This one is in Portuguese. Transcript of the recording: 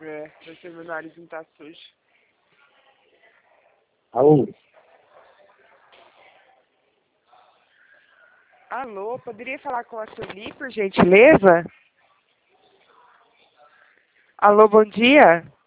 É, vai ser meu nariz não tá sujo. Alô? Alô, poderia falar com a Sueli, por gentileza? Alô, bom dia.